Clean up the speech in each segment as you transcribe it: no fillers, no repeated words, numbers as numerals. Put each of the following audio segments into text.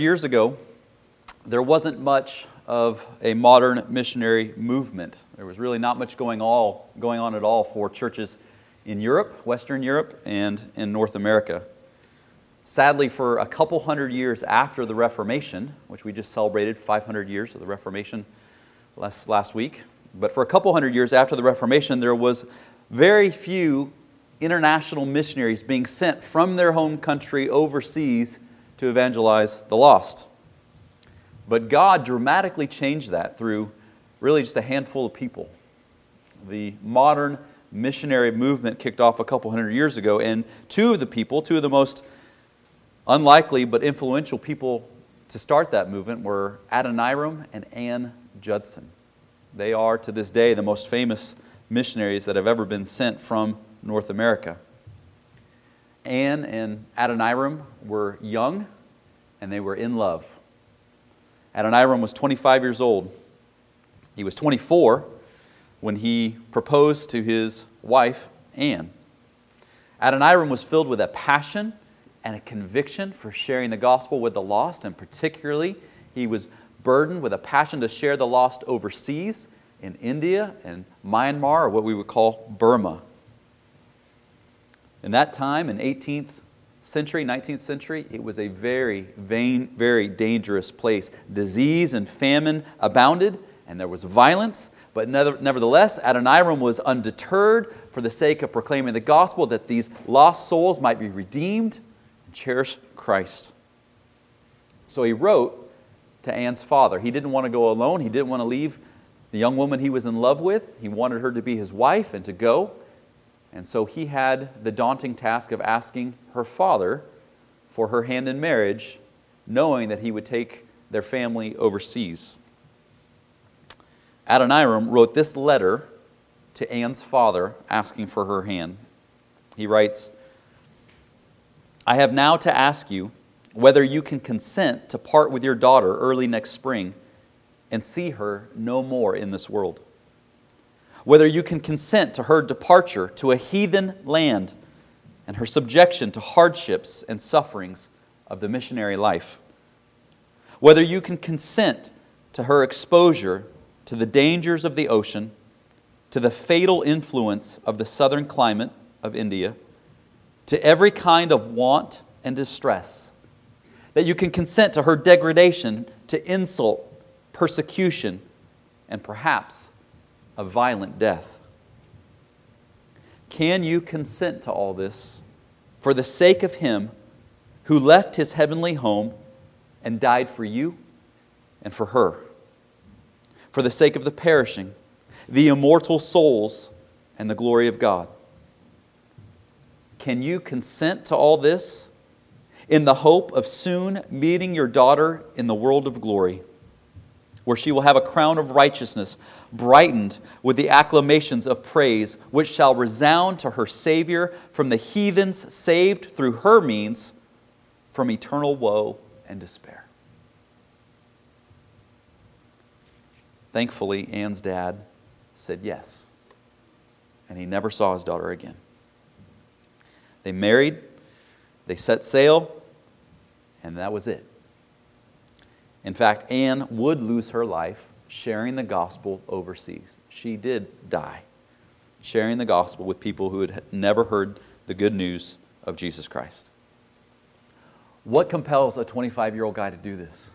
Years ago, there wasn't much of a modern missionary movement. There was really not much going on at all for churches in Europe, Western Europe, and in North America. Sadly, for a couple hundred years after the Reformation, which we just celebrated 500 years of the Reformation last week, but for a couple hundred years after the Reformation, there was very few international missionaries being sent from their home country overseas to evangelize the lost. But God dramatically changed that through really just a handful of people. The modern missionary movement kicked off a couple hundred years ago, and two of the most unlikely but influential people to start that movement were Adoniram and Ann Judson. They are, to this day, the most famous missionaries that have ever been sent from North America. Ann and Adoniram were young, and they were in love. Adoniram was 25 years old. He was 24 when he proposed to his wife, Ann. Adoniram was filled with a passion and a conviction for sharing the gospel with the lost, and particularly he was burdened with a passion to share the lost overseas in India and Myanmar, or what we would call Burma. In that time, in 18th century, 19th century, it was a very dangerous place. Disease and famine abounded, and there was violence. But nevertheless, Adoniram was undeterred for the sake of proclaiming the gospel, that these lost souls might be redeemed and cherish Christ. So he wrote to Ann's father. He didn't want to go alone. He didn't want to leave the young woman he was in love with. He wanted her to be his wife and to go. And so he had the daunting task of asking her father for her hand in marriage, knowing that he would take their family overseas. Adoniram wrote this letter to Ann's father asking for her hand. He writes, "I have now to ask you whether you can consent to part with your daughter early next spring and see her no more in this world. Whether you can consent to her departure to a heathen land and her subjection to hardships and sufferings of the missionary life. Whether you can consent to her exposure to the dangers of the ocean, to the fatal influence of the southern climate of India, to every kind of want and distress. That you can consent to her degradation, to insult, persecution, and perhaps a violent death. Can you consent to all this for the sake of Him who left His heavenly home and died for you and for her? For the sake of the perishing, the immortal souls, and the glory of God. Can you consent to all this in the hope of soon meeting your daughter in the world of glory, where she will have a crown of righteousness brightened with the acclamations of praise, which shall resound to her Savior from the heathens saved through her means from eternal woe and despair?" Thankfully, Ann's dad said yes, and he never saw his daughter again. They married, they set sail, and that was it. In fact, Ann would lose her life sharing the gospel overseas. She did die sharing the gospel with people who had never heard the good news of Jesus Christ. What compels a 25-year-old guy to do this?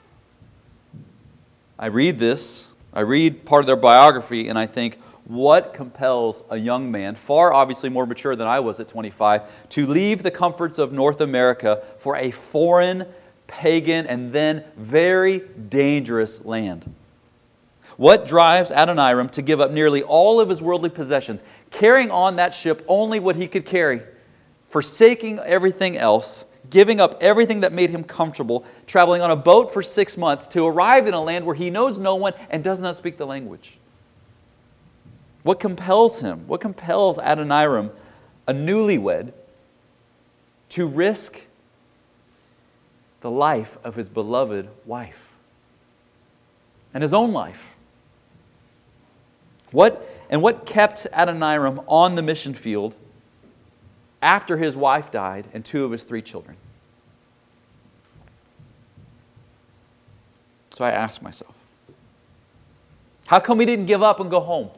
I read part of their biography, and I think, what compels a young man, far obviously more mature than I was at 25, to leave the comforts of North America for a foreign, pagan, and then very dangerous land? What drives Adoniram to give up nearly all of his worldly possessions, carrying on that ship only what he could carry, forsaking everything else, giving up everything that made him comfortable, traveling on a boat for 6 months to arrive in a land where he knows no one and does not speak the language? What compels him? What compels Adoniram, a newlywed, to risk the life of his beloved wife and his own life? What kept Adoniram on the mission field after his wife died and 2 of his 3 children? So I asked myself, how come he didn't give up and go home?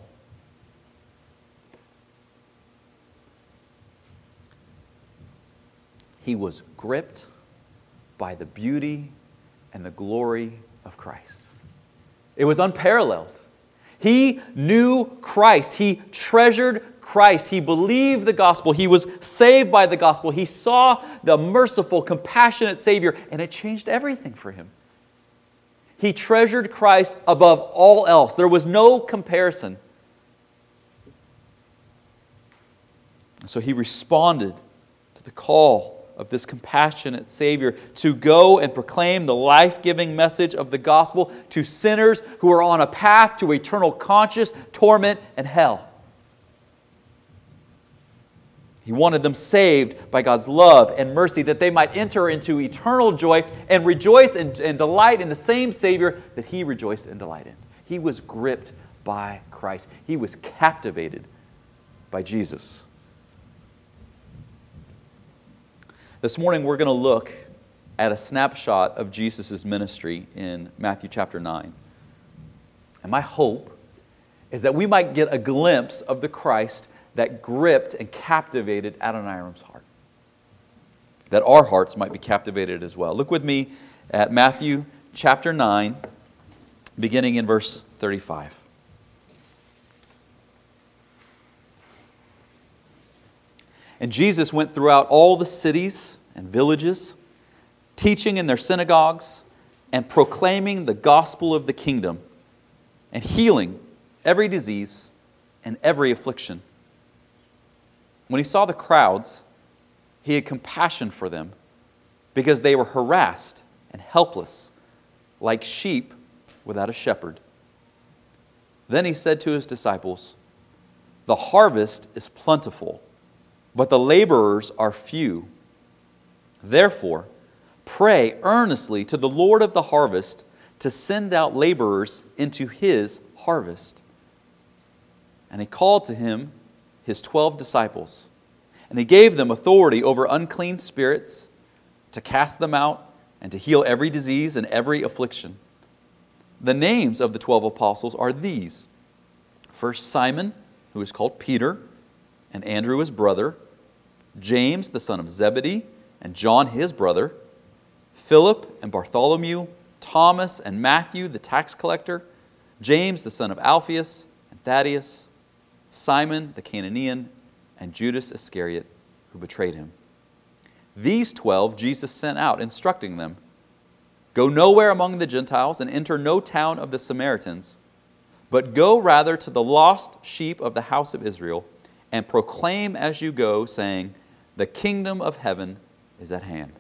He was gripped by the beauty and the glory of Christ. It was unparalleled. He knew Christ. He treasured Christ. He believed the gospel. He was saved by the gospel. He saw the merciful, compassionate Savior, and it changed everything for him. He treasured Christ above all else. There was no comparison. So he responded to the call of this compassionate Savior to go and proclaim the life-giving message of the gospel to sinners who are on a path to eternal conscious torment and hell. He wanted them saved by God's love and mercy that they might enter into eternal joy and rejoice and delight in the same Savior that He rejoiced and delighted in. He was gripped by Christ. He was captivated by Jesus. This morning we're going to look at a snapshot of Jesus' ministry in Matthew chapter 9. And my hope is that we might get a glimpse of the Christ that gripped and captivated Adoniram's heart. That our hearts might be captivated as well. Look with me at Matthew chapter 9, beginning in verse 35. And Jesus went throughout all the cities and villages, teaching in their synagogues and proclaiming the gospel of the kingdom and healing every disease and every affliction. When He saw the crowds, He had compassion for them because they were harassed and helpless, like sheep without a shepherd. Then He said to His disciples, "The harvest is plentiful, but the laborers are few. Therefore, pray earnestly to the Lord of the harvest to send out laborers into His harvest." And He called to Him His 12 disciples, and He gave them authority over unclean spirits to cast them out and to heal every disease and every affliction. The names of the 12 apostles are these: first Simon, who is called Peter, and Andrew his brother, James the son of Zebedee, and John his brother, Philip and Bartholomew, Thomas and Matthew the tax collector, James the son of Alphaeus and Thaddeus, Simon the Cananean, and Judas Iscariot, who betrayed Him. These 12 Jesus sent out, instructing them, "Go nowhere among the Gentiles and enter no town of the Samaritans, but go rather to the lost sheep of the house of Israel, and proclaim as you go, saying, 'The kingdom of heaven is at hand.'"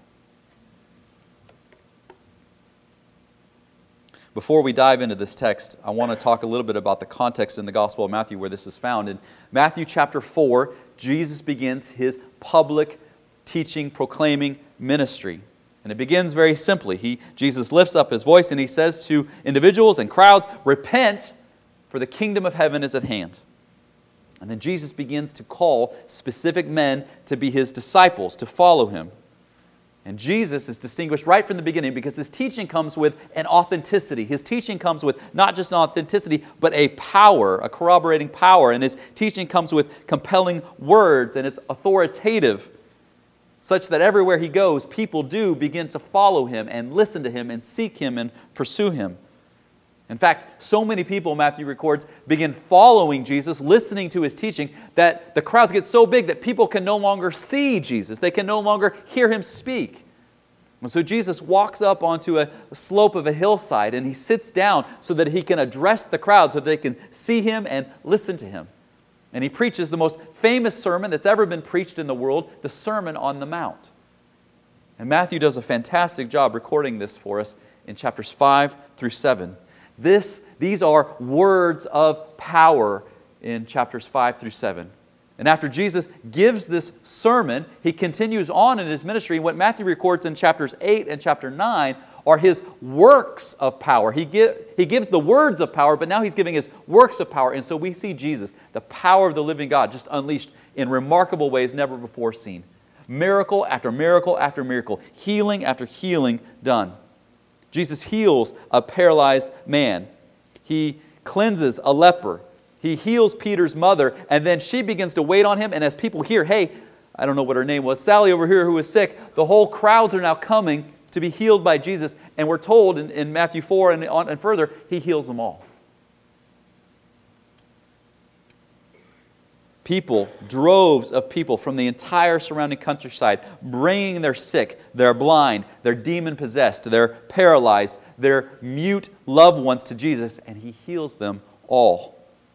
Before we dive into this text, I want to talk a little bit about the context in the Gospel of Matthew where this is found. In Matthew chapter 4, Jesus begins His public teaching, proclaiming ministry. And it begins very simply. Jesus lifts up His voice and He says to individuals and crowds, "Repent, for the kingdom of heaven is at hand." And then Jesus begins to call specific men to be His disciples, to follow Him. And Jesus is distinguished right from the beginning because His teaching comes with an authenticity. His teaching comes with not just an authenticity, but a power, a corroborating power. And His teaching comes with compelling words, and it's authoritative, such that everywhere He goes, people do begin to follow Him and listen to Him and seek Him and pursue Him. In fact, so many people, Matthew records, begin following Jesus, listening to His teaching, that the crowds get so big that people can no longer see Jesus. They can no longer hear Him speak. And so Jesus walks up onto a slope of a hillside and He sits down so that He can address the crowd, so that they can see Him and listen to Him. And He preaches the most famous sermon that's ever been preached in the world, the Sermon on the Mount. And Matthew does a fantastic job recording this for us in chapters 5 through 7. These are words of power in chapters 5 through 7. And after Jesus gives this sermon, He continues on in His ministry. And what Matthew records in chapters 8 and chapter 9 are His works of power. He gives the words of power, but now He's giving His works of power. And so we see Jesus, the power of the living God, just unleashed in remarkable ways never before seen. Miracle after miracle after miracle. Healing after healing done. Jesus heals a paralyzed man. He cleanses a leper. He heals Peter's mother, and then she begins to wait on him. And as people hear, hey, I don't know what her name was, Sally over here who is sick, the whole crowds are now coming to be healed by Jesus. And we're told in Matthew 4 and further, He heals them all. People, droves of people from the entire surrounding countryside, bringing their sick, their blind, their demon-possessed, their paralyzed, their mute loved ones to Jesus, and He heals them all.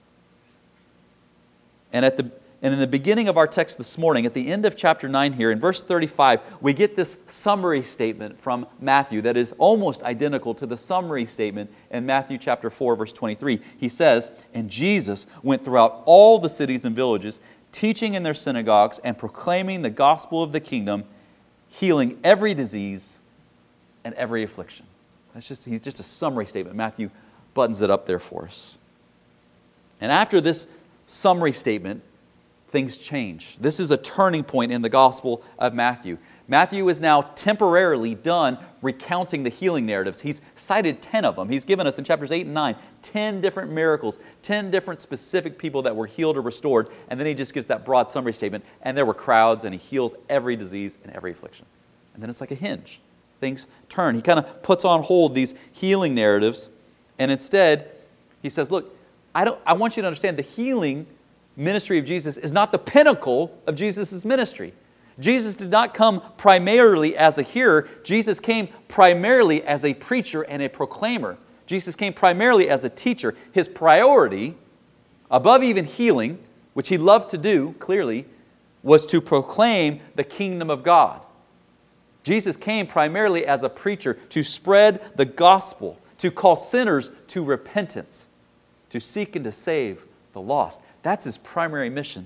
And in the beginning of our text this morning, at the end of chapter 9 here, in verse 35, we get this summary statement from Matthew that is almost identical to the summary statement in Matthew chapter 4, verse 23. He says, "And Jesus went throughout all the cities and villages, teaching in their synagogues and proclaiming the gospel of the kingdom, healing every disease and every affliction." He's just a summary statement. Matthew buttons it up there for us. And after this summary statement, things change. This is a turning point in the Gospel of Matthew. Matthew is now temporarily done recounting the healing narratives. He's cited 10 of them. He's given us in chapters 8 and 9 10 different miracles, 10 different specific people that were healed or restored, and then he just gives that broad summary statement, and there were crowds, and he heals every disease and every affliction. And then it's like a hinge. Things turn. He kind of puts on hold these healing narratives, and instead he says, look, I want you to understand the healing ministry of Jesus is not the pinnacle of Jesus' ministry. Jesus did not come primarily as a hearer. Jesus came primarily as a preacher and a proclaimer. Jesus came primarily as a teacher. His priority, above even healing, which He loved to do, clearly, was to proclaim the kingdom of God. Jesus came primarily as a preacher to spread the gospel, to call sinners to repentance, to seek and to save the lost. That's His primary mission.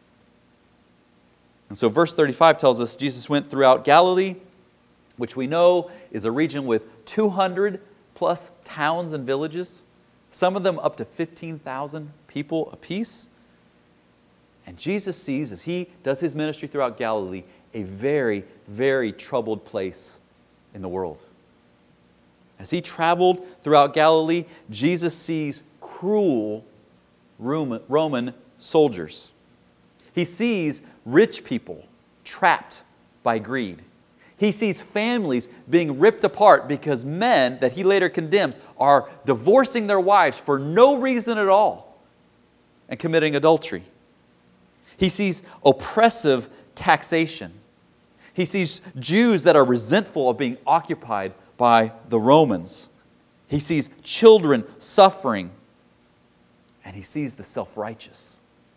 And so verse 35 tells us Jesus went throughout Galilee, which we know is a region with 200 plus towns and villages, some of them up to 15,000 people apiece. And Jesus sees, as He does His ministry throughout Galilee, a very, very troubled place in the world. As He traveled throughout Galilee, Jesus sees cruel Roman soldiers. He sees rich people trapped by greed. He sees families being ripped apart because men that He later condemns are divorcing their wives for no reason at all and committing adultery. He sees oppressive taxation. He sees Jews that are resentful of being occupied by the Romans. He sees children suffering. And He sees the self-righteous.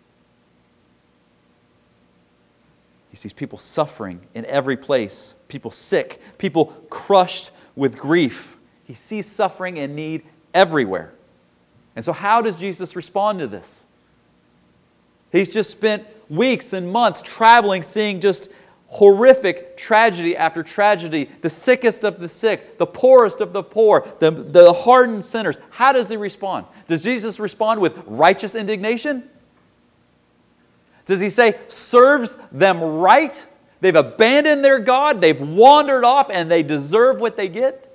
He sees people suffering in every place, people sick, people crushed with grief. He sees suffering and need everywhere. And so how does Jesus respond to this? He's just spent weeks and months traveling, seeing just horrific tragedy after tragedy, the sickest of the sick, the poorest of the poor, the hardened sinners. How does He respond? Does Jesus respond with righteous indignation? Does He say, serves them right? They've abandoned their God, they've wandered off, and they deserve what they get?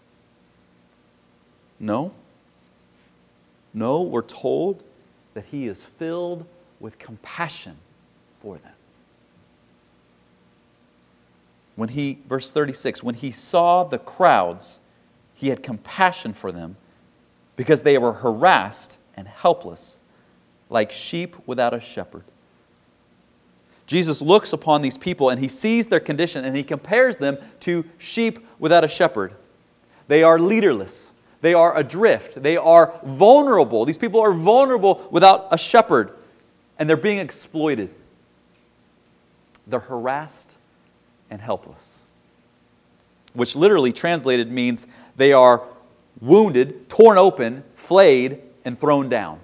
No. No, we're told that He is filled with compassion for them. Verse 36, when He saw the crowds, He had compassion for them because they were harassed and helpless, like sheep without a shepherd. Jesus looks upon these people and He sees their condition and He compares them to sheep without a shepherd. They are leaderless. They are adrift. They are vulnerable. These people are vulnerable without a shepherd, and they're being exploited. They're harassed and helpless, which literally translated means they are wounded, torn open, flayed, and thrown down.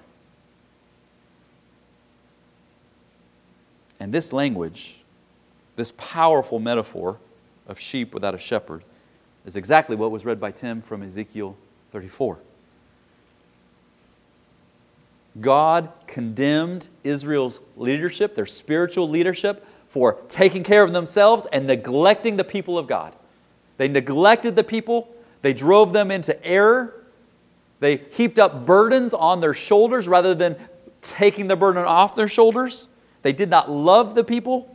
And this language, this powerful metaphor of sheep without a shepherd, is exactly what was read by Tim from Ezekiel 34. God condemned Israel's leadership, their spiritual leadership, for taking care of themselves and neglecting the people of God. They neglected the people. They drove them into error. They heaped up burdens on their shoulders rather than taking the burden off their shoulders. They did not love the people.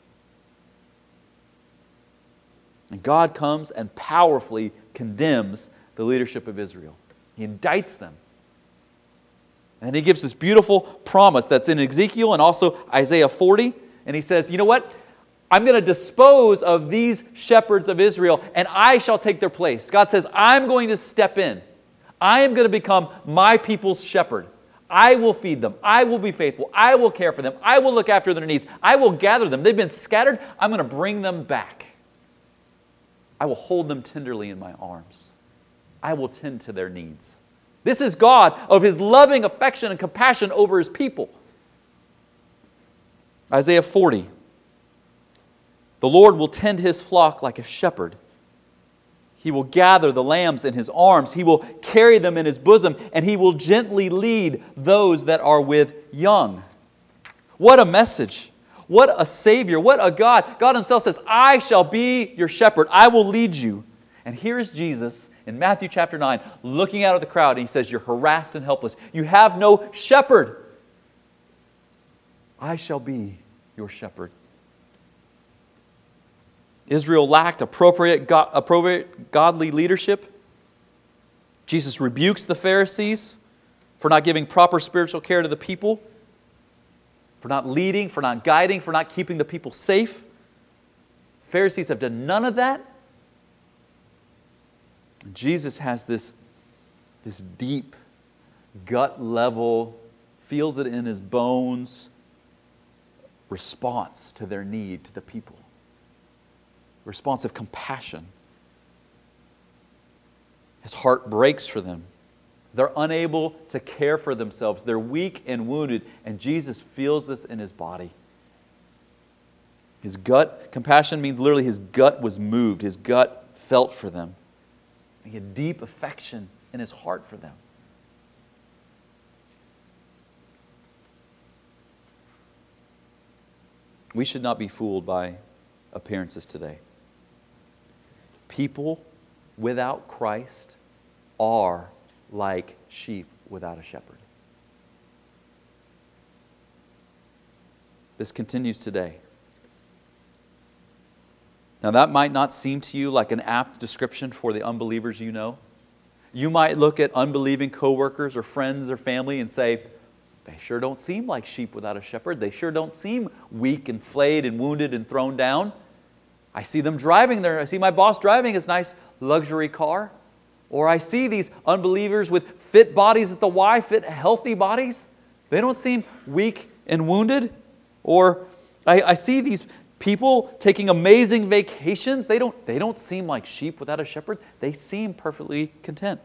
And God comes and powerfully condemns the leadership of Israel. He indicts them. And He gives this beautiful promise that's in Ezekiel and also Isaiah 40. And He says, you know what? I'm going to dispose of these shepherds of Israel and I shall take their place. God says, I'm going to step in. I am going to become my people's shepherd. I will feed them. I will be faithful. I will care for them. I will look after their needs. I will gather them. They've been scattered. I'm going to bring them back. I will hold them tenderly in my arms. I will tend to their needs. This is God of His loving affection and compassion over His people. Isaiah 40. The Lord will tend His flock like a shepherd. He will gather the lambs in His arms. He will carry them in His bosom, and He will gently lead those that are with young. What a message. What a Savior. What a God. God Himself says, I shall be your shepherd. I will lead you. And here's Jesus in Matthew chapter 9 looking out at the crowd, and He says, you're harassed and helpless. You have no shepherd. I shall be your shepherd. Israel lacked appropriate godly leadership. Jesus rebukes the Pharisees for not giving proper spiritual care to the people, for not leading, for not guiding, for not keeping the people safe. Pharisees have done none of that. And Jesus has this deep, gut level, feels it in His bones, response to their need, to the people. Response of compassion. His heart breaks for them. They're unable to care for themselves. They're weak and wounded, and Jesus feels this in His body. His gut, compassion means literally His gut was moved. His gut felt for them. He had deep affection in His heart for them. We should not be fooled by appearances today. People without Christ are like sheep without a shepherd. This continues today. Now, that might not seem to you like an apt description for the unbelievers you know. You might look at unbelieving coworkers or friends or family and say, they sure don't seem like sheep without a shepherd. They sure don't seem weak and flayed and wounded and thrown down. I see them driving there. I see my boss driving his nice luxury car. Or I see these unbelievers with fit bodies at the Y, fit healthy bodies. They don't seem weak and wounded. Or I see these people taking amazing vacations. They don't seem like sheep without a shepherd. They seem perfectly content.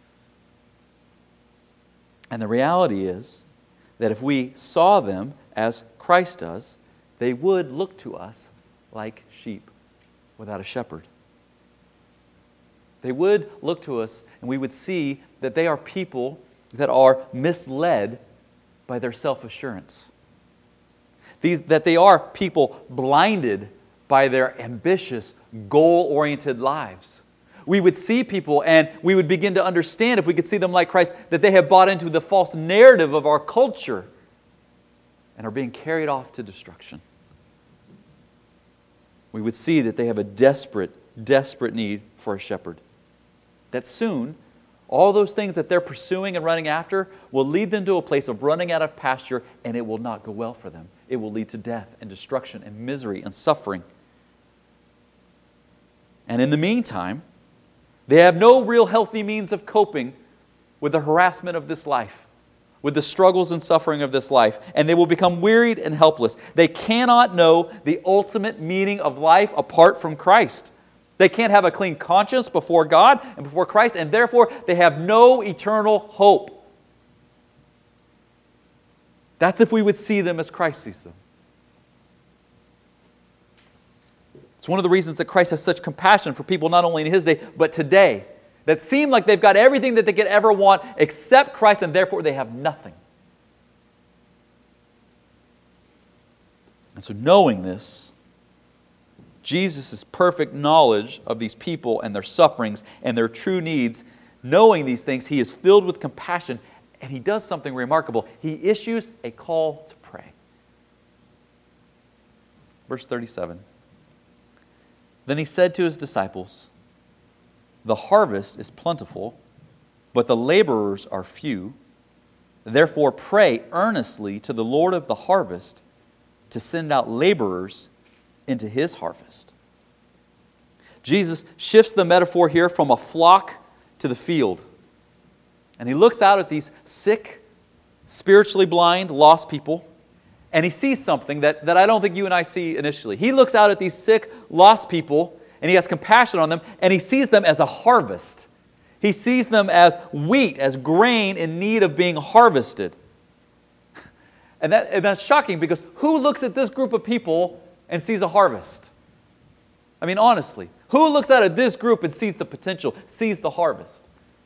And the reality is that if we saw them as Christ does, they would look to us like sheep without a shepherd. They would look to us and we would see that they are people that are misled by their self-assurance. That they are people blinded by their ambitious, goal-oriented lives. We would see people and we would begin to understand, if we could see them like Christ, that they have bought into the false narrative of our culture and are being carried off to destruction. We would see that they have a desperate, desperate need for a shepherd. That soon, all those things that they're pursuing and running after will lead them to a place of running out of pasture, and it will not go well for them. It will lead to death and destruction and misery and suffering. And in the meantime, they have no real healthy means of coping with the harassment of this life, with the struggles and suffering of this life, and they will become wearied and helpless. They cannot know the ultimate meaning of life apart from Christ. They can't have a clean conscience before God and before Christ, and therefore they have no eternal hope. That's if we would see them as Christ sees them. It's one of the reasons that Christ has such compassion for people not only in His day, but today, that seem like they've got everything that they could ever want except Christ, and therefore they have nothing. And so knowing this, Jesus' perfect knowledge of these people and their sufferings and their true needs, knowing these things, He is filled with compassion, and He does something remarkable. He issues a call to pray. Verse 37. Then He said to His disciples, "The harvest is plentiful, but the laborers are few. Therefore pray earnestly to the Lord of the harvest to send out laborers into His harvest." Jesus shifts the metaphor here from a flock to the field. And He looks out at these sick, spiritually blind, lost people, and He sees something that I don't think you and I see initially. He looks out at these sick, lost people, and He has compassion on them, and He sees them as a harvest. He sees them as wheat, as grain in need of being harvested. And that's shocking, because who looks at this group of people and sees a harvest? I mean, honestly, who looks out at this group and sees the potential, sees the harvest?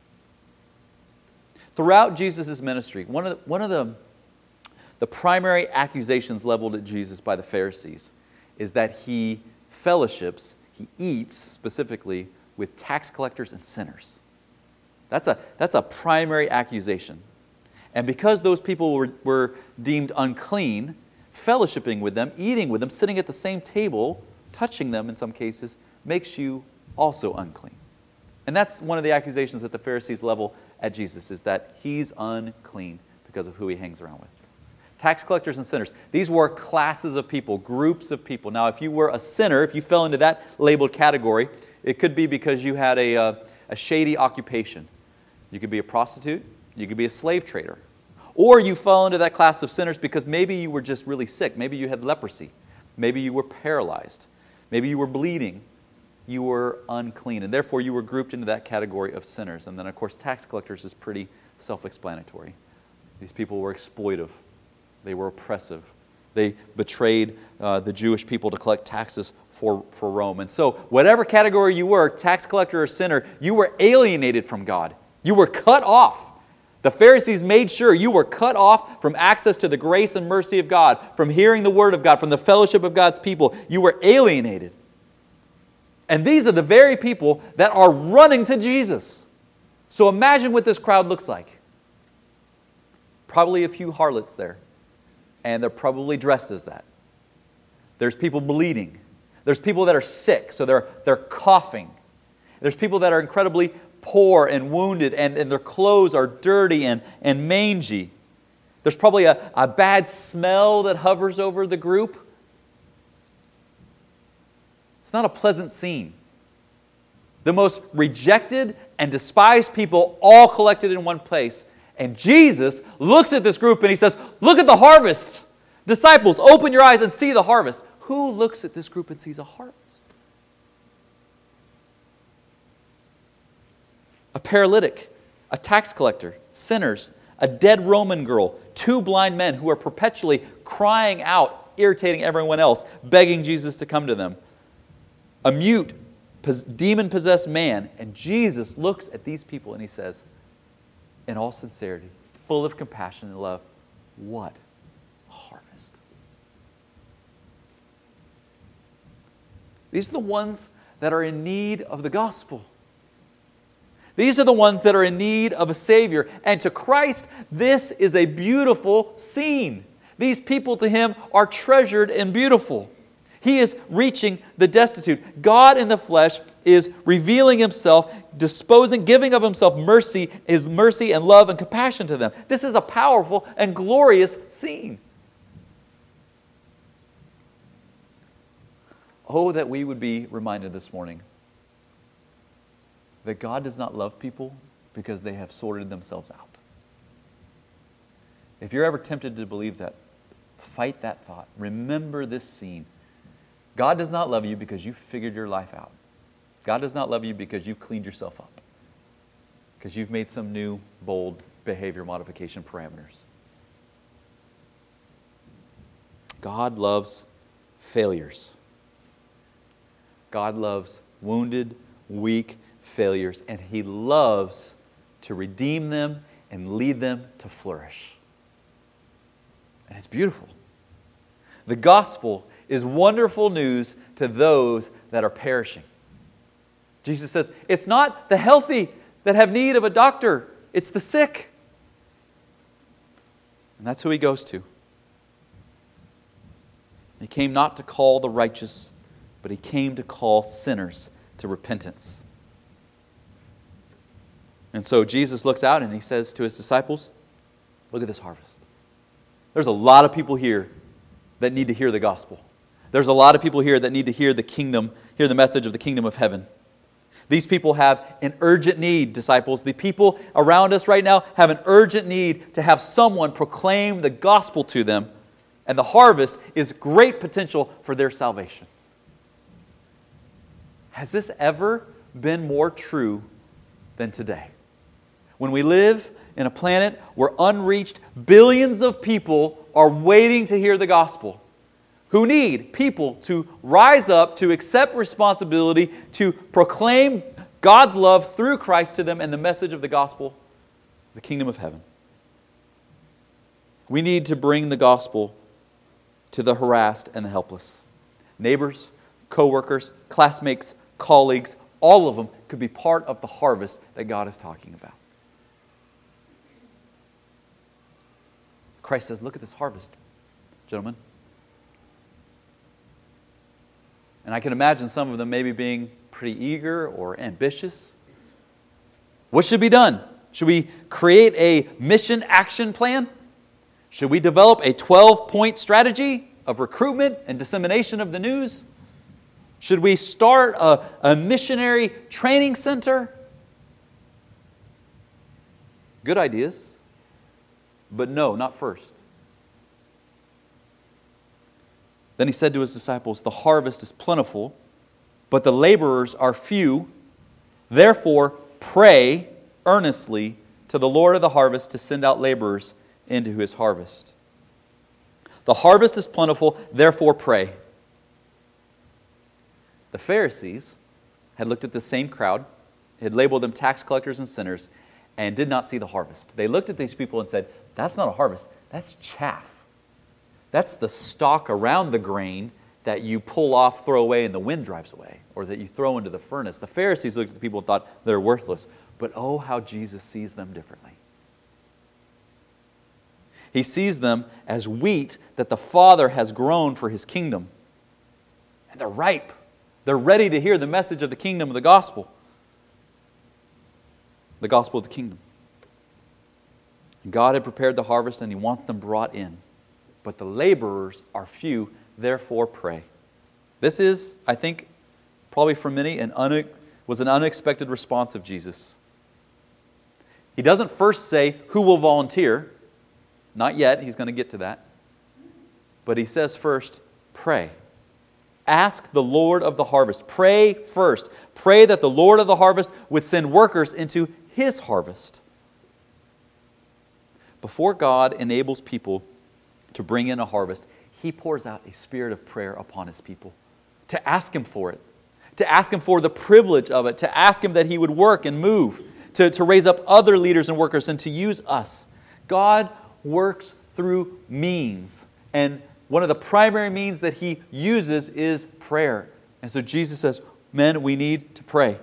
Throughout Jesus' ministry, one of the primary accusations leveled at Jesus by the Pharisees is that He fellowships, He eats specifically, with tax collectors and sinners. That's a primary accusation. And because those people were deemed unclean, fellowshipping with them, eating with them, sitting at the same table, touching them in some cases, makes you also unclean. And that's one of the accusations that the Pharisees level at Jesus, is that He's unclean because of who He hangs around with. Tax collectors and sinners. These were classes of people, groups of people. Now, if you were a sinner, if you fell into that labeled category, it could be because you had a shady occupation. You could be a prostitute. You could be a slave trader. Or you fell into that class of sinners because maybe you were just really sick. Maybe you had leprosy. Maybe you were paralyzed. Maybe you were bleeding. You were unclean. And therefore you were grouped into that category of sinners. And then, of course, tax collectors is pretty self-explanatory. These people were exploitive. They were oppressive. They betrayed the Jewish people to collect taxes for Rome. And so whatever category you were, tax collector or sinner, you were alienated from God. You were cut off. The Pharisees made sure you were cut off from access to the grace and mercy of God, from hearing the Word of God, from the fellowship of God's people. You were alienated. And these are the very people that are running to Jesus. So imagine what this crowd looks like. Probably a few harlots there. And they're probably dressed as that. There's people bleeding. There's people that are sick, so they're coughing. There's people that are incredibly poor and wounded, and their clothes are dirty and mangy. There's probably a bad smell that hovers over the group. It's not a pleasant scene. The most rejected and despised people all collected in one place. And Jesus looks at this group and He says, "Look at the harvest. Disciples, open your eyes and see the harvest." Who looks at this group and sees a harvest? A paralytic, a tax collector, sinners, a dead Roman girl, two blind men who are perpetually crying out, irritating everyone else, begging Jesus to come to them. A mute, demon-possessed man. And Jesus looks at these people and He says, in all sincerity, full of compassion and love, what a harvest. These are the ones that are in need of the gospel. These are the ones that are in need of a Savior. And to Christ, this is a beautiful scene. These people to Him are treasured and beautiful. He is reaching the destitute. God in the flesh is revealing Himself, giving of Himself mercy, His mercy and love and compassion to them. This is a powerful and glorious scene. Oh, that we would be reminded this morning that God does not love people because they have sorted themselves out. If you're ever tempted to believe that, fight that thought. Remember this scene. God does not love you because you figured your life out. God does not love you because you've cleaned yourself up, because you've made some new, bold behavior modification parameters. God loves failures. God loves wounded, weak failures, and He loves to redeem them and lead them to flourish. And it's beautiful. The gospel is wonderful news to those that are perishing. Jesus says, it's not the healthy that have need of a doctor, it's the sick. And that's who He goes to. He came not to call the righteous, but He came to call sinners to repentance. And so Jesus looks out and He says to His disciples, look at this harvest. There's a lot of people here that need to hear the gospel. There's a lot of people here that need to hear the kingdom, hear the message of the kingdom of heaven. These people have an urgent need, disciples. The people around us right now have an urgent need to have someone proclaim the gospel to them. And the harvest is great potential for their salvation. Has this ever been more true than today? When we live in a planet where unreached billions of people are waiting to hear the gospel, who need people to rise up, to accept responsibility, to proclaim God's love through Christ to them and the message of the gospel, the kingdom of heaven. We need to bring the gospel to the harassed and the helpless. Neighbors, co-workers, classmates, colleagues, all of them could be part of the harvest that God is talking about. Christ says, look at this harvest, gentlemen. And I can imagine some of them maybe being pretty eager or ambitious. What should be done? Should we create a mission action plan? Should we develop a 12-point strategy of recruitment and dissemination of the news? Should we start a missionary training center? Good ideas, but no, not first. Then He said to His disciples, the harvest is plentiful, but the laborers are few. Therefore, pray earnestly to the Lord of the harvest to send out laborers into His harvest. The harvest is plentiful, therefore pray. The Pharisees had looked at the same crowd, had labeled them tax collectors and sinners, and did not see the harvest. They looked at these people and said, that's not a harvest, that's chaff. That's the stalk around the grain that you pull off, throw away, and the wind drives away, or that you throw into the furnace. The Pharisees looked at the people and thought they're worthless. But oh, how Jesus sees them differently. He sees them as wheat that the Father has grown for His kingdom. And they're ripe. They're ready to hear the message of the kingdom of the gospel. The gospel of the kingdom. And God had prepared the harvest and He wants them brought in. But the laborers are few, therefore pray. This is, I think, probably for many, was an unexpected response of Jesus. He doesn't first say, who will volunteer? Not yet, He's going to get to that. But He says first, pray. Ask the Lord of the harvest. Pray first. Pray that the Lord of the harvest would send workers into His harvest. Before God enables people to bring in a harvest, He pours out a spirit of prayer upon His people. To ask Him for it. To ask Him for the privilege of it. To ask Him that He would work and move. To raise up other leaders and workers and to use us. God works through means. And one of the primary means that He uses is prayer. And so Jesus says, men, we need to pray.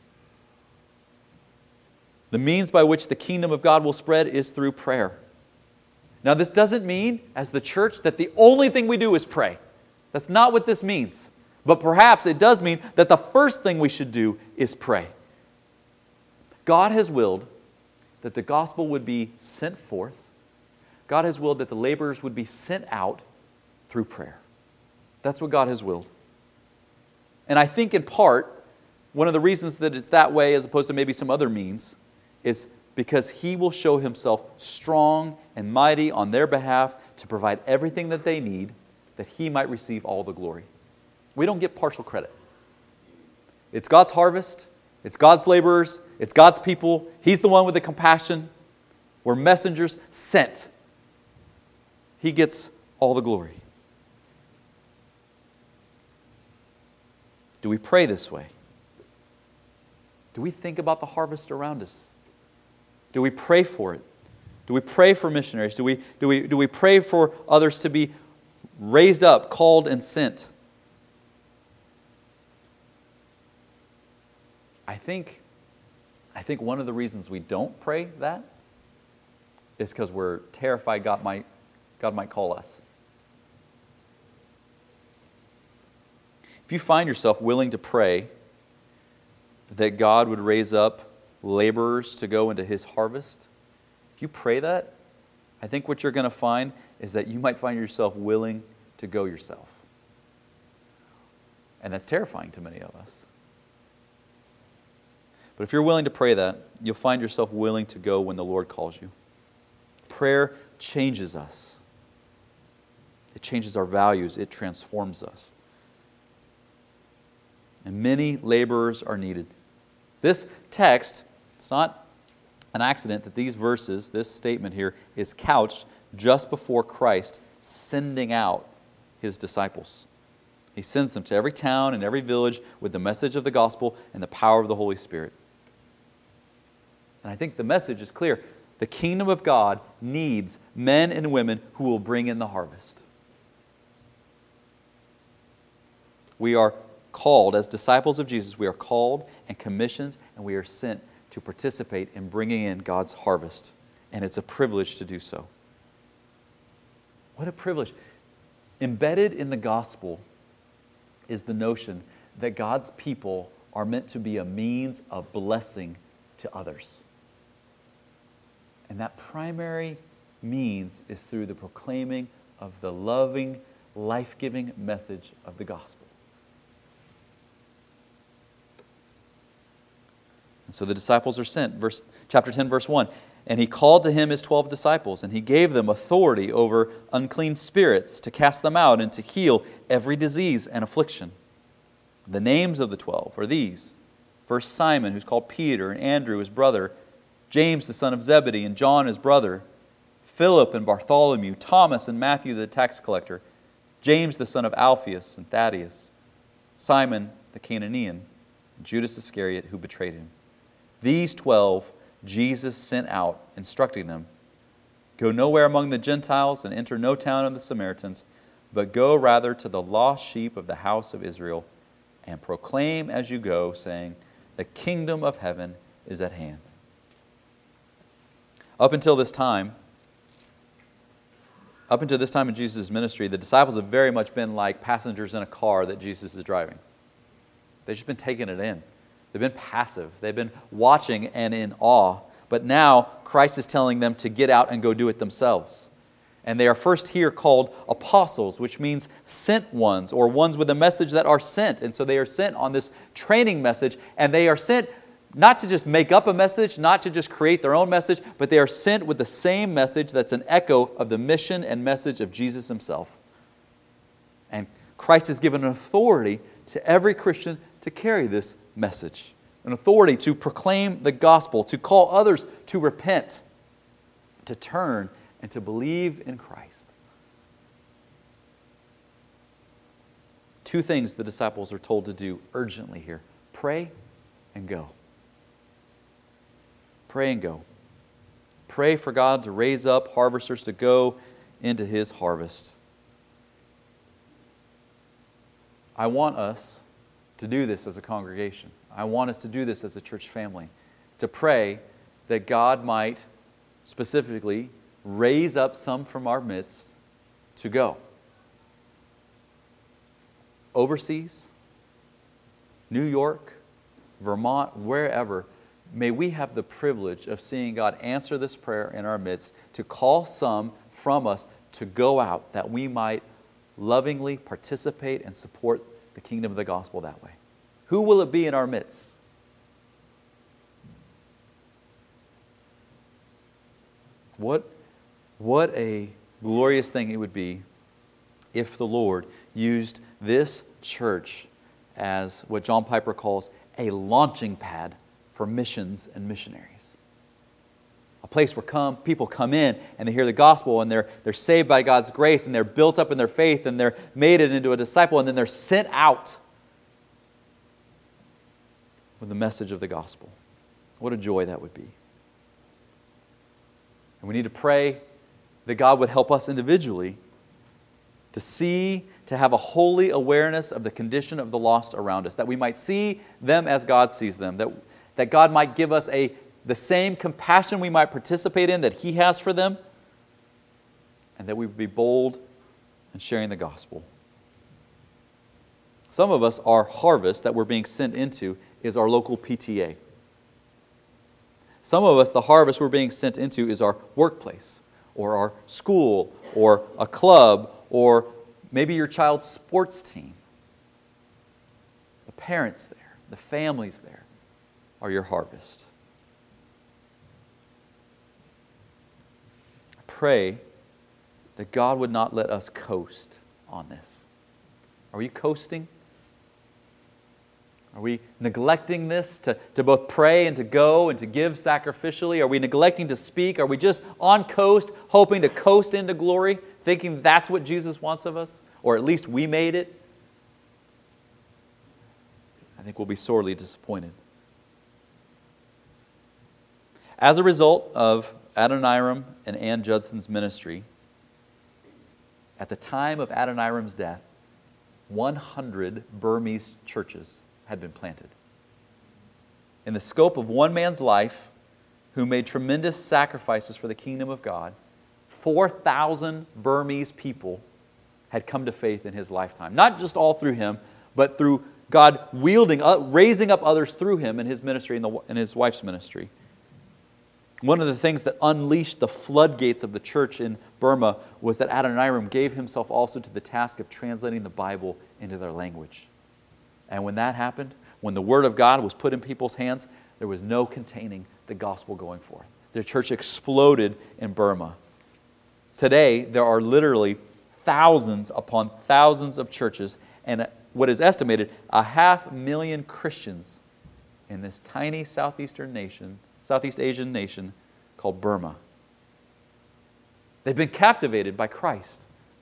The means by which the kingdom of God will spread is through prayer. Now, this doesn't mean, as the church, that the only thing we do is pray. That's not what this means. But perhaps it does mean that the first thing we should do is pray. God has willed that the gospel would be sent forth. God has willed that the laborers would be sent out through prayer. That's what God has willed. And I think in part, one of the reasons that it's that way as opposed to maybe some other means is because He will show Himself strong and mighty on their behalf to provide everything that they need, that He might receive all the glory. We don't get partial credit. It's God's harvest. It's God's laborers. It's God's people. He's the one with the compassion. We're messengers sent. He gets all the glory. Do we pray this way? Do we think about the harvest around us? Do we pray for it? Do we pray for missionaries? Do we pray for others to be raised up, called, and sent. I think one of the reasons we don't pray that is because we're terrified God might call us. If you find yourself willing to pray that God would raise up laborers to go into His harvest, if you pray that, I think what you're going to find is that you might find yourself willing to go yourself. And that's terrifying to many of us. But if you're willing to pray that, you'll find yourself willing to go when the Lord calls you. Prayer changes us. It changes our values. It transforms us. And many laborers are needed. This text, it's not an accident that these verses, this statement here, is couched just before Christ sending out His disciples. He sends them to every town and every village with the message of the gospel and the power of the Holy Spirit. And I think the message is clear. The kingdom of God needs men and women who will bring in the harvest. We are called, as disciples of Jesus, we are called and commissioned, and we are sent to participate in bringing in God's harvest. And it's a privilege to do so. What a privilege. Embedded in the gospel is the notion that God's people are meant to be a means of blessing to others. And that primary means is through the proclaiming of the loving, life-giving message of the gospel. And so the disciples are sent. Chapter 10, verse 1. And He called to Him His 12 disciples, and He gave them authority over unclean spirits to cast them out and to heal every disease and affliction. The names of the 12 are these. First Simon, who's called Peter, and Andrew, his brother, James, the son of Zebedee, and John, his brother, Philip and Bartholomew, Thomas and Matthew, the tax collector, James, the son of Alphaeus and Thaddeus, Simon, the Canaanian, and Judas Iscariot, who betrayed Him. These 12 Jesus sent out, instructing them, "Go nowhere among the Gentiles and enter no town of the Samaritans, but go rather to the lost sheep of the house of Israel, and proclaim as you go, saying, the kingdom of heaven is at hand." Up until this time in Jesus' ministry, the disciples have very much been like passengers in a car that Jesus is driving. They've just been taking it in. They've been passive. They've been watching and in awe. But now Christ is telling them to get out and go do it themselves. And they are first here called apostles, which means sent ones, or ones with a message that are sent. And so they are sent on this training message, and they are sent not to just make up a message, not to just create their own message, but they are sent with the same message that's an echo of the mission and message of Jesus Himself. And Christ has given an authority to every Christian to carry this message, an authority to proclaim the gospel, to call others to repent, to turn, and to believe in Christ. Two things the disciples are told to do urgently here: pray and go. Pray and go. Pray for God to raise up harvesters to go into His harvest. I want us to do this as a congregation. I want us to do this as a church family. To pray that God might specifically raise up some from our midst to go. Overseas, New York, Vermont, wherever, may we have the privilege of seeing God answer this prayer in our midst to call some from us to go out, that we might lovingly participate and support the kingdom of the gospel that way. Who will it be in our midst? What a glorious thing it would be if the Lord used this church as what John Piper calls a launching pad for missions and missionaries. A place where people come in and they hear the gospel, and they're saved by God's grace, and they're built up in their faith, and they're made it into a disciple, and then they're sent out with the message of the gospel. What a joy that would be. And we need to pray that God would help us individually to to see, to have a holy awareness of the condition of the lost around us, that we might see them as God sees them, that God might give us the same compassion we might participate in that He has for them, and that we would be bold in sharing the gospel. Some of us, our harvest that we're being sent into is our local PTA. Some of us, the harvest we're being sent into is our workplace, or our school, or a club, or maybe your child's sports team. The parents there, the families there are your harvest. I pray that God would not let us coast on this. Are you coasting? Are we neglecting this to both pray and to go and to give sacrificially? Are we neglecting to speak? Are we just on coast, hoping to coast into glory, thinking that's what Jesus wants of us? Or at least we made it? I think we'll be sorely disappointed. As a result of Adoniram and Ann Judson's ministry, at the time of Adoniram's death, 100 Burmese churches had been planted. In the scope of one man's life, who made tremendous sacrifices for the kingdom of God, 4,000 Burmese people had come to faith in his lifetime. Not just all through him, but through God raising up others through him in his ministry and his wife's ministry. One of the things that unleashed the floodgates of the church in Burma was that Adoniram gave himself also to the task of translating the Bible into their language. And when that happened, when the Word of God was put in people's hands, there was no containing the gospel going forth. The church exploded in Burma. Today, there are literally thousands upon thousands of churches, and what is estimated, 500,000 Christians in this tiny Southeast Asian nation called Burma. They've been captivated by Christ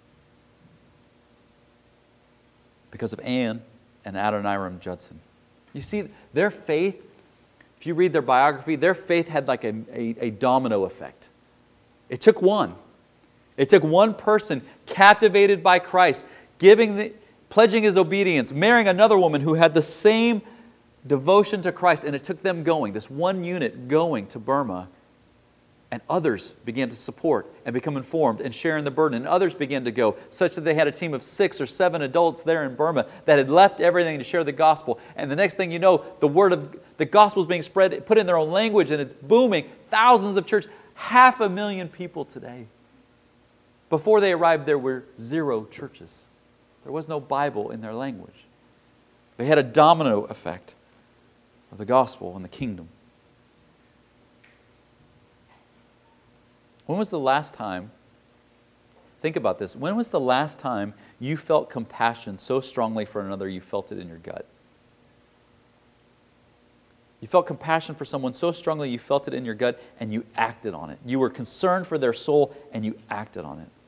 because of Ann and Adoniram Judson. You see, their faith, if you read their biography, their faith had like a domino effect. It took one. It took one person captivated by Christ, pledging his obedience, marrying another woman who had the same devotion to Christ, and it took them going, this one unit going to Burma, and others began to support and become informed and share in the burden, and others began to go, such that they had a team of 6 or 7 adults there in Burma that had left everything to share the gospel. And the next thing you know, the gospel is being spread, put in their own language, and it's booming. Thousands of churches, 500,000 people today. Before they arrived, there were 0 churches. There was no Bible in their language. They had a domino effect of the gospel and the kingdom. When was the last time, think about this, when was the last time you felt compassion so strongly for another you felt it in your gut? You felt compassion for someone so strongly you felt it in your gut and you acted on it. You were concerned for their soul and you acted on it.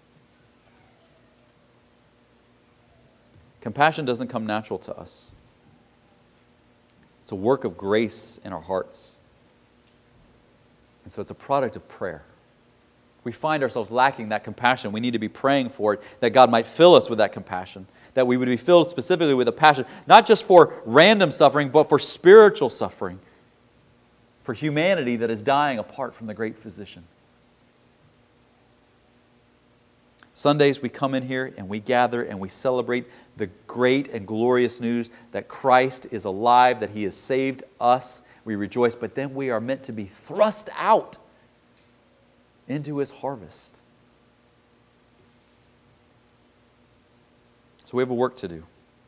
Compassion doesn't come natural to us. It's a work of grace in our hearts. And so it's a product of prayer. We find ourselves lacking that compassion. We need to be praying for it, that God might fill us with that compassion, that we would be filled specifically with a passion, not just for random suffering, but for spiritual suffering, for humanity that is dying apart from the great physician. Sundays we come in here and we gather and we celebrate the great and glorious news that Christ is alive, that He has saved us. We rejoice, but then we are meant to be thrust out into His harvest. So we have a work to do.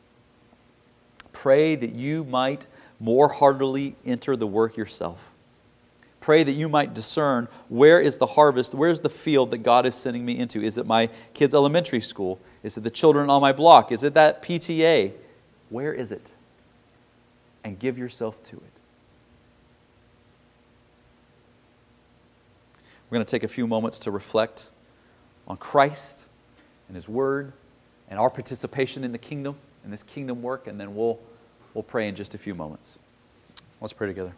Pray that you might more heartily enter the work yourself. Pray that you might discern where is the harvest, where is the field that God is sending me into. Is it my kids' elementary school? Is it the children on my block? Is it that PTA? Where is it? And give yourself to it. We're going to take a few moments to reflect on Christ and His Word and our participation in the kingdom, in this kingdom work, and then we'll pray in just a few moments. Let's pray together.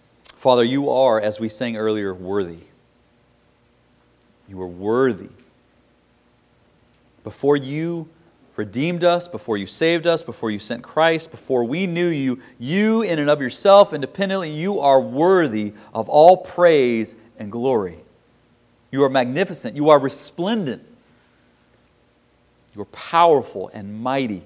Father, You are, as we sang earlier, worthy. You are worthy Before you redeemed us, before you saved us, before you sent Christ, before we knew you, you in and of yourself, independently, you are worthy of all praise and glory. You are magnificent. You are resplendent. You are powerful and mighty.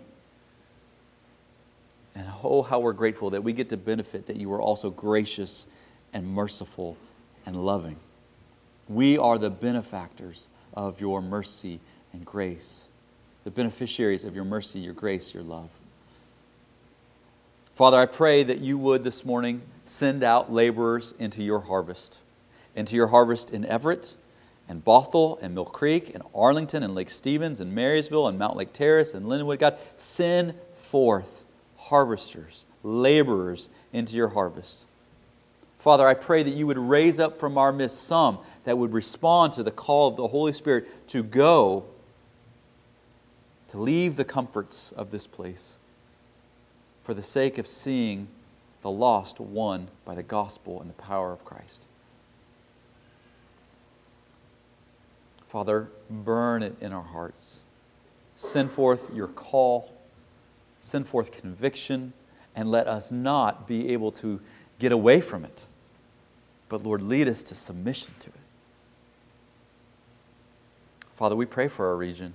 And oh, how we're grateful that we get to benefit that you are also gracious and merciful and loving. We are the benefactors of your mercy and grace, the beneficiaries of your mercy, your grace, your love. Father, I pray that you would this morning send out laborers into your harvest in Everett and Bothell and Mill Creek and Arlington and Lake Stevens and Marysville and Mount Lake Terrace and Lindenwood. God, send forth harvesters, laborers into your harvest. Father, I pray that you would raise up from our midst some that would respond to the call of the Holy Spirit to go, to leave the comforts of this place for the sake of seeing the lost won by the gospel and the power of Christ. Father, burn it in our hearts. Send forth your call. Send forth conviction. And let us not be able to get away from it. But Lord, lead us to submission to it. Father, we pray for our region.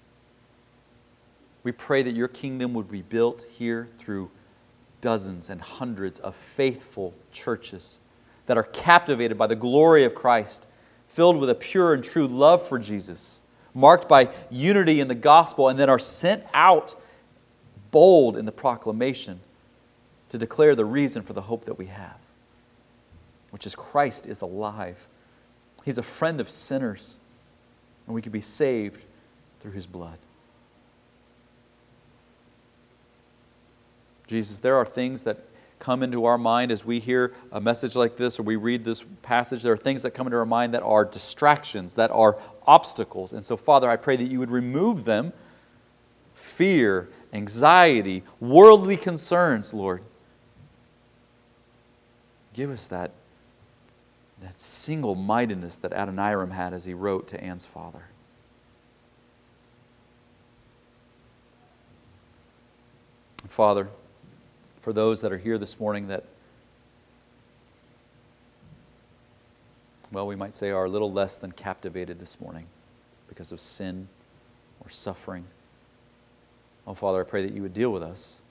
We pray that your kingdom would be built here through dozens and hundreds of faithful churches that are captivated by the glory of Christ, filled with a pure and true love for Jesus, marked by unity in the gospel, and then are sent out bold in the proclamation to declare the reason for the hope that we have, which is Christ is alive. He's a friend of sinners, and we can be saved through His blood. Jesus, there are things that come into our mind as we hear a message like this or we read this passage. There are things that come into our mind that are distractions, that are obstacles. And so, Father, I pray that you would remove them. Fear, anxiety, worldly concerns, Lord. Give us that single-mindedness that Adoniram had as he wrote to Anne's father. Father, for those that are here this morning that, well, we might say are a little less than captivated this morning because of sin or suffering. Oh, Father, I pray that you would deal with us,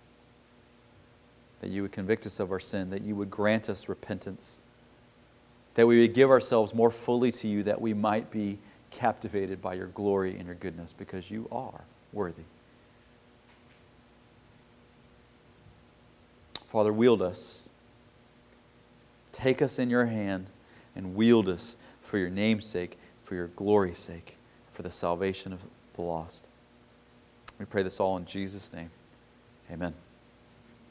that you would convict us of our sin, that you would grant us repentance, that we would give ourselves more fully to you, that we might be captivated by your glory and your goodness, because you are worthy. Father, wield us. Take us in your hand and wield us for your name's sake, for your glory's sake, for the salvation of the lost. We pray this all in Jesus' name. Amen.